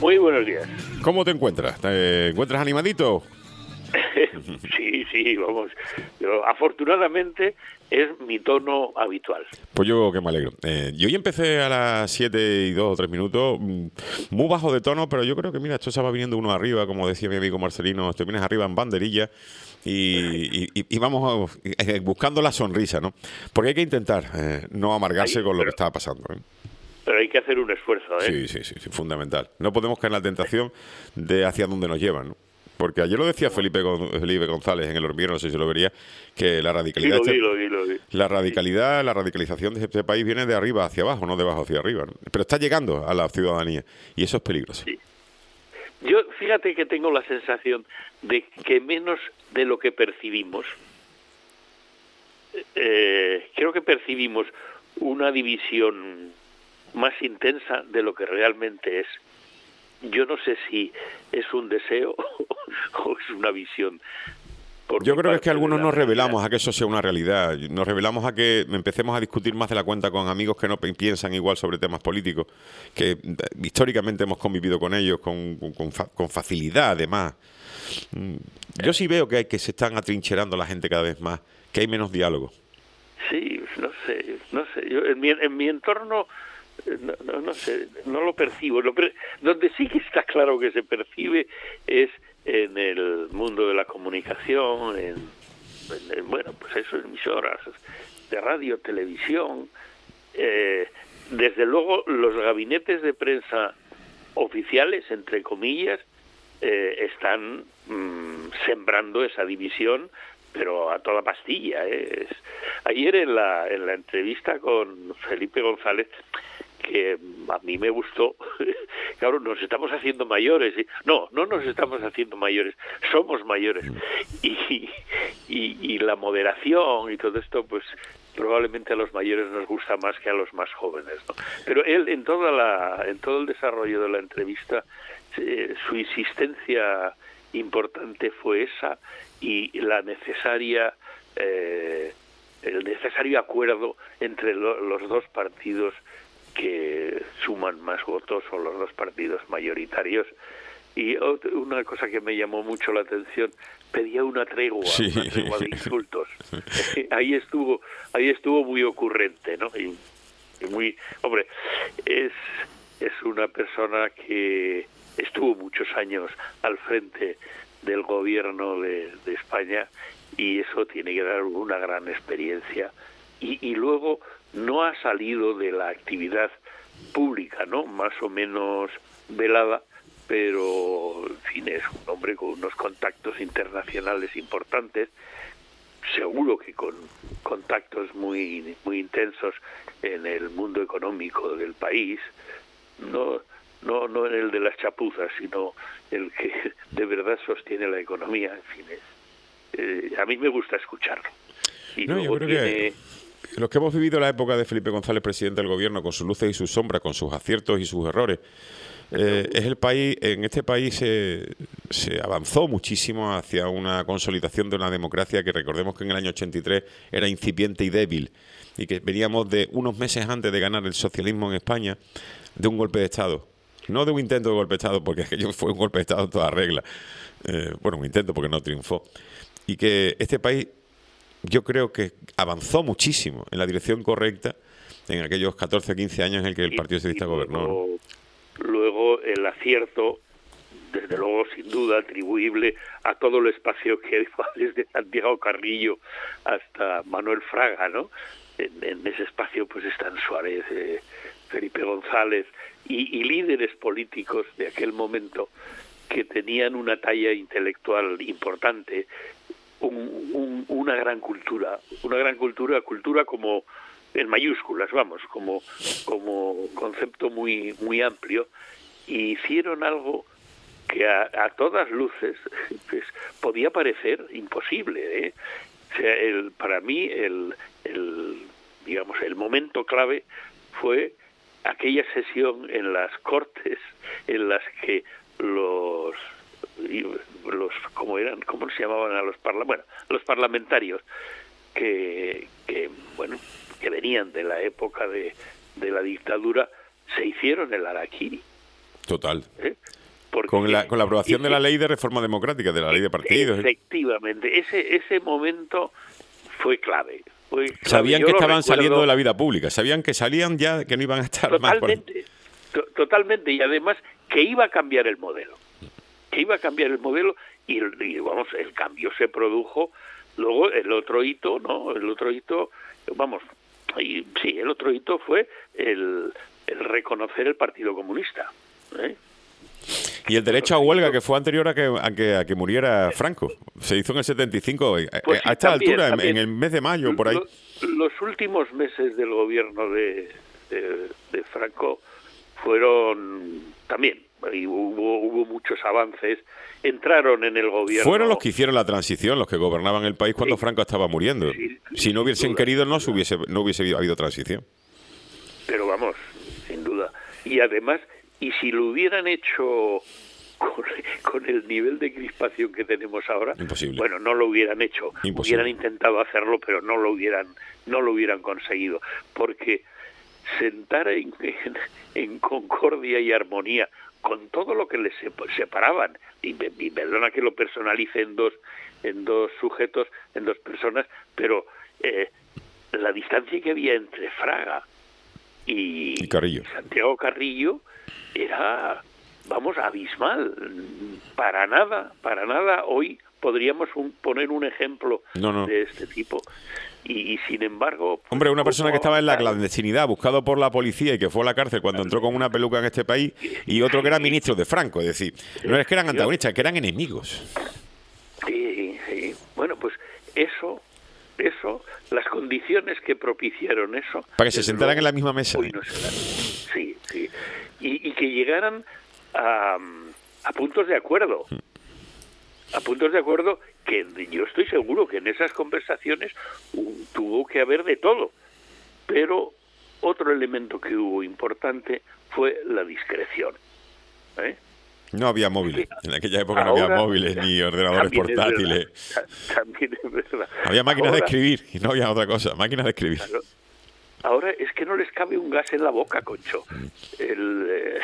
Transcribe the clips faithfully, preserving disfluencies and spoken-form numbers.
Muy buenos días. ¿Cómo te encuentras? ¿Te encuentras animadito? Sí, sí, vamos. Yo, afortunadamente es mi tono habitual. Pues yo que me alegro. Eh, yo hoy empecé a las siete y dos o tres minutos, mm, muy bajo de tono, pero yo creo que, mira, esto se va viniendo uno arriba, como decía mi amigo Marcelino, te vienes arriba en banderilla y, y, y vamos eh, buscando la sonrisa, ¿no? Porque hay que intentar eh, no amargarse Ay, con lo pero, que está pasando, ¿eh? Pero hay que hacer un esfuerzo, ¿eh? Sí, sí, sí, sí, fundamental. No podemos caer en la tentación de hacia dónde nos llevan, ¿no? Porque ayer lo decía Felipe, Felipe González en El Hormiguero, no sé si lo vería, que la radicalidad, Sí, lo vi, este, lo vi, lo vi. la radicalidad, la radicalización de este país viene de arriba hacia abajo, no de abajo hacia arriba, ¿no? Pero está llegando a la ciudadanía y eso es peligroso. Sí. Yo, fíjate que tengo la sensación de que menos de lo que percibimos, eh, creo que percibimos una división más intensa de lo que realmente es. Yo no sé si es un deseo o es una visión. Yo creo que es que algunos nos revelamos a que eso sea una realidad. Nos revelamos a que empecemos a discutir más de la cuenta con amigos que no piensan igual sobre temas políticos, que históricamente hemos convivido con ellos con, con, con facilidad, además. Yo sí veo que, hay, que se están atrincherando la gente cada vez más, que hay menos diálogo. Sí, no sé, no sé. Yo, en, mi, en mi entorno... No, no, no sé, no lo percibo. Lo per... Donde sí que está claro que se percibe es en el mundo de la comunicación, en, en bueno, pues eso, emisoras de radio, televisión. Eh, desde luego, los gabinetes de prensa oficiales, entre comillas, eh, están mmm, sembrando esa división, pero a toda pastilla. ¿eh? Es... Ayer en la, en la entrevista con Felipe González, que a mí me gustó, claro, nos estamos haciendo mayores, y, no, no nos estamos haciendo mayores, somos mayores, y, y, y la moderación y todo esto, pues probablemente a los mayores nos gusta más que a los más jóvenes, ¿no? Pero él, en toda la, en todo el desarrollo de la entrevista, eh, su insistencia importante fue esa, y la necesaria eh, el necesario acuerdo entre lo, los dos partidos que suman más votos, o los dos partidos mayoritarios. Y una cosa que me llamó mucho la atención, pedía una tregua, sí. una tregua de insultos. ahí estuvo, ahí estuvo muy ocurrente, ¿no? Y, y muy, hombre, es es una persona que estuvo muchos años al frente del gobierno de, de España, y eso tiene que dar una gran experiencia. Y, y luego no ha salido de la actividad pública, ¿no? Más o menos velada, pero, en fin, es un hombre con unos contactos internacionales importantes, seguro que con contactos muy muy intensos en el mundo económico del país, no no no en el de las chapuzas, sino el que de verdad sostiene la economía. En fin, es, eh, a mí me gusta escucharlo. Y no, yo creo tiene... que los que hemos vivido la época de Felipe González, presidente del gobierno, con sus luces y sus sombras, con sus aciertos y sus errores, eh, es el país, en este país se, se avanzó muchísimo hacia una consolidación de una democracia que, recordemos que en el año ochenta y tres era incipiente y débil, y que veníamos de unos meses antes de ganar el socialismo en España, de un golpe de Estado. No de un intento de golpe de Estado, porque aquello fue un golpe de Estado en toda regla. Eh, bueno, un intento porque no triunfó. Y que este país, yo creo que avanzó muchísimo en la dirección correcta en aquellos catorce o quince años en el que el Partido Socialista gobernó, ¿no? Luego el acierto, desde luego, sin duda, atribuible a todo el espacio que va desde Santiago Carrillo hasta Manuel Fraga, ¿no? En, en ese espacio pues están Suárez, eh, Felipe González y, y líderes políticos de aquel momento que tenían una talla intelectual importante, un, un, una gran cultura, una gran cultura, cultura como en mayúsculas, vamos, como como concepto muy muy amplio, y hicieron algo que a, a todas luces pues, podía parecer imposible, ¿eh? O sea, el, para mí el, el digamos el momento clave fue aquella sesión en las Cortes en las que los los cómo eran cómo se llamaban a los parla, bueno, los parlamentarios que que bueno que venían de la época de, de la dictadura, se hicieron el harakiri. Total. ¿Eh? Porque, con la con la aprobación ese, de la ley de reforma democrática, de la ley de partidos. Efectivamente, ese ese momento fue clave. Fue clave. Sabían Yo que lo estaban recuerdo, saliendo de la vida pública, sabían que salían ya, que no iban a estar totalmente, más por... to, totalmente, y además que iba a cambiar el modelo, que iba a cambiar el modelo y, y vamos, el cambio se produjo. Luego el otro hito, ¿no? El otro hito, vamos, y, sí, el otro hito fue el, el reconocer el Partido Comunista, ¿eh? Y el derecho a huelga, que fue anterior a que, a que, a que muriera Franco. Se hizo en el setenta y cinco, pues sí, a esta también, altura, también. en el mes de mayo, por ahí. Los, los últimos meses del gobierno de, de, de Franco fueron también, y hubo, hubo muchos avances, entraron en el gobierno. Fueron los que hicieron la transición, los que gobernaban el país cuando sí. Franco estaba muriendo. Sí, si no hubiesen duda, querido, no, hubiese, no hubiese habido transición. Pero vamos, sin duda. Y además, y si lo hubieran hecho con, con el nivel de crispación que tenemos ahora, imposible. Bueno, no lo hubieran hecho. Imposible. Hubieran intentado hacerlo, pero no lo hubieran, no lo hubieran conseguido. Porque sentar en, en, en concordia y armonía con todo lo que les separaban, y, y perdona que lo personalice en dos, en dos sujetos, en dos personas, pero eh, la distancia que había entre Fraga y, y Carrillo. Santiago Carrillo era, vamos, abismal. Para nada, para nada hoy podríamos un, poner un ejemplo no, no. de este tipo. Y, y sin embargo... Pues, hombre, una persona que estaba en la clandestinidad, buscado por la policía y que fue a la cárcel cuando entró con una peluca en este país, y otro que era ministro de Franco, es decir, no es que eran antagonistas, es que eran enemigos. Sí, sí. Bueno, pues eso, eso, las condiciones que propiciaron eso... Para que se sentaran en la misma mesa. Hoy no serán. Sí, sí. Y, y que llegaran a, a puntos de acuerdo. A puntos de acuerdo que yo estoy seguro que en esas conversaciones uh, tuvo que haber de todo. Pero otro elemento que hubo importante fue la discreción. ¿Eh? No había móviles. En aquella época Ahora, no había móviles ni ordenadores portátiles. Es verdad, también es verdad. Había máquinas Ahora, de escribir y no había otra cosa. Máquinas de escribir. Claro. Ahora es que no les cabe un gas en la boca, Concho. El, eh,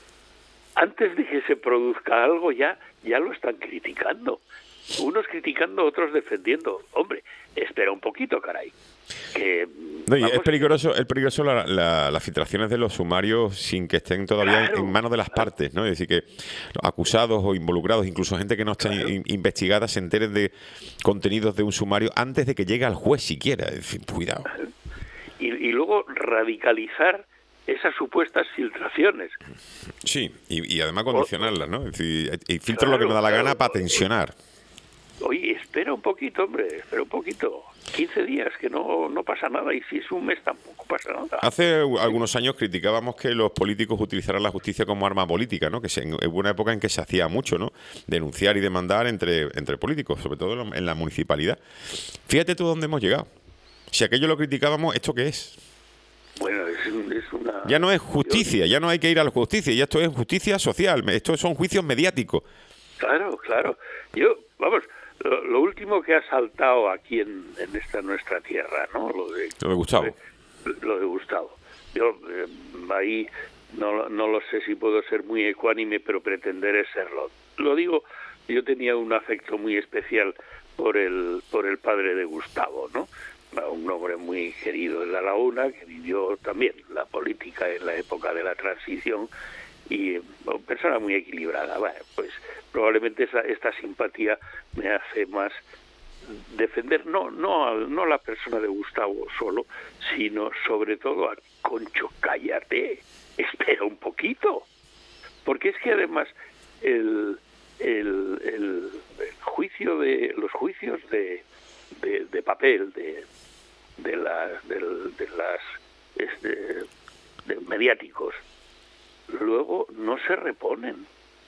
antes de que se produzca algo ya, ya lo están criticando. Unos criticando, otros defendiendo. Hombre, espera un poquito, caray. Que, no, y es peligroso, es peligroso la, la, las filtraciones de los sumarios sin que estén todavía claro, en manos de las claro. partes, ¿no? Es decir, que los acusados o involucrados, incluso gente que no está claro. in, investigada, se enteren de contenidos de un sumario antes de que llegue al juez siquiera. Es decir, cuidado. Y, y luego radicalizar esas supuestas filtraciones. Sí, y, y además condicionarlas, ¿no? Es decir, y filtro claro, lo que me da la claro. gana para tensionar. Oye, espera un poquito, hombre, espera un poquito. quince días, que no, no pasa nada, y si es un mes tampoco pasa nada. Hace algunos años criticábamos que los políticos utilizaran la justicia como arma política, ¿no? Que se, hubo una época en que se hacía mucho, ¿no? Denunciar y demandar entre, entre políticos, sobre todo en la municipalidad. Fíjate tú dónde hemos llegado. Si aquello lo criticábamos, ¿esto qué es? Bueno, es, es una... Ya no es justicia, ya no hay que ir a la justicia, ya esto es justicia social, esto son juicios mediáticos. Claro, claro. Yo, vamos... Lo, lo último que ha saltado aquí en, en esta nuestra tierra, ¿no? Lo de, lo de Gustavo. Lo de, lo de Gustavo. Yo eh, ahí no, no lo sé si puedo ser muy ecuánime, pero pretenderé serlo. Lo digo, yo tenía un afecto muy especial por el por el padre de Gustavo, ¿no? Un hombre muy querido en La Laguna, que vivió también la política en la época de la transición, y una persona muy equilibrada. Bueno, pues probablemente esa, esta simpatía me hace más defender no no no la persona de Gustavo solo, sino sobre todo a Concho, cállate, espera un poquito, porque es que además el el, el, el juicio de los juicios de de, de papel de de las de, de las este, de mediáticos luego no se reponen,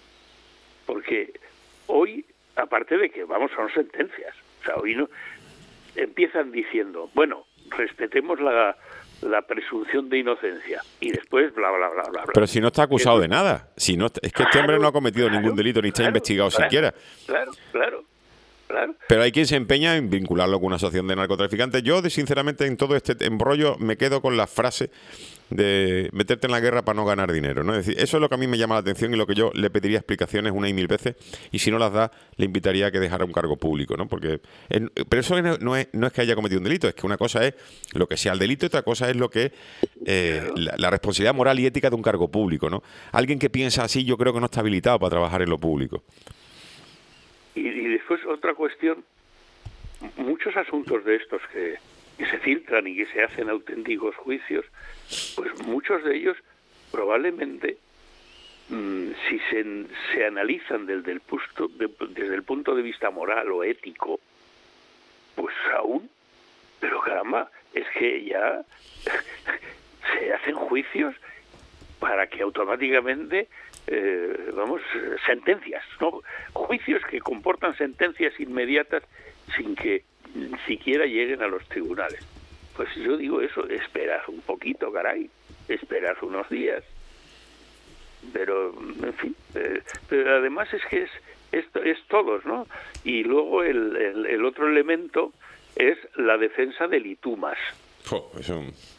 porque hoy, aparte de que, vamos, son sentencias, o sea, hoy no empiezan diciendo, bueno, respetemos la, la presunción de inocencia, y después bla, bla, bla, bla, bla. Pero si no está acusado de nada, si no, es que este hombre no ha cometido claro, ningún delito, ni está claro, investigado claro, siquiera. Claro, claro. Claro. Pero hay quien se empeña en vincularlo con una asociación de narcotraficantes. Yo, de, sinceramente, en todo este embrollo me quedo con la frase de meterte en la guerra para no ganar dinero, ¿no? Es decir, eso es lo que a mí me llama la atención y lo que yo le pediría explicaciones una y mil veces, y si no las da, le invitaría a que dejara un cargo público, ¿no? Porque, en, pero eso no es, no es que haya cometido un delito, es que una cosa es lo que sea el delito y otra cosa es lo que eh, la, la responsabilidad moral y ética de un cargo público, ¿no? Alguien que piensa así, yo creo que no está habilitado para trabajar en lo público. Y, y después otra cuestión, muchos asuntos de estos que, que se filtran y que se hacen auténticos juicios, pues muchos de ellos probablemente, mmm, si se, se analizan desde el, punto de, desde el punto de vista moral o ético, pues aún, pero caramba, es que ya se hacen juicios para que automáticamente, eh, vamos, sentencias, ¿no? Juicios que comportan sentencias inmediatas sin que ni siquiera lleguen a los tribunales. Pues yo digo eso, esperad un poquito, caray, esperad unos días. Pero, en fin, eh, pero además es que es, esto es todos, ¿no? Y luego el, el, el otro elemento es la defensa del y tú más. Oh, eso...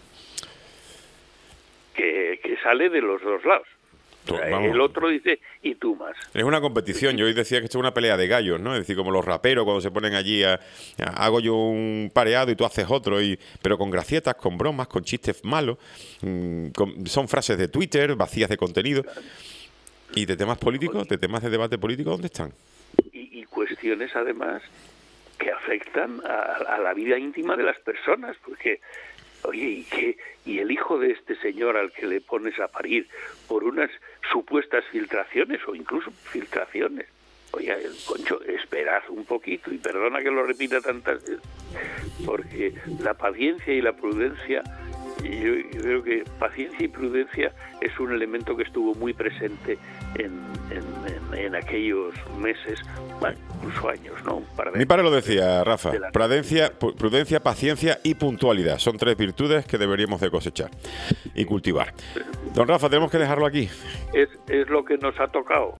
que, que sale de los dos lados. O sea, el otro dice, y tú más. Es una competición. Yo hoy decía que esto es una pelea de gallos, ¿no? Es decir, como los raperos cuando se ponen allí a, a, hago yo un pareado y tú haces otro, y pero con gracietas, con bromas, con chistes malos. Mmm, con, son frases de Twitter, vacías de contenido. ¿Y de temas políticos, de temas de debate político, dónde están? Y, y cuestiones, además, que afectan a, a la vida íntima de las personas, porque... Oye, ¿y qué? ¿Y el hijo de este señor al que le pones a parir por unas supuestas filtraciones o incluso filtraciones? Oye, concho, esperad un poquito y perdona que lo repita tantas veces, porque la paciencia y la prudencia, yo, yo creo que paciencia y prudencia es un elemento que estuvo muy presente en, en, en, en aquellos meses, bueno, incluso años, ¿no? Un par de Mi padre lo decía, Rafa, prudencia, prudencia, paciencia y puntualidad. Son tres virtudes que deberíamos de cosechar y cultivar. Don Rafa, tenemos que dejarlo aquí. Es, es lo que nos ha tocado.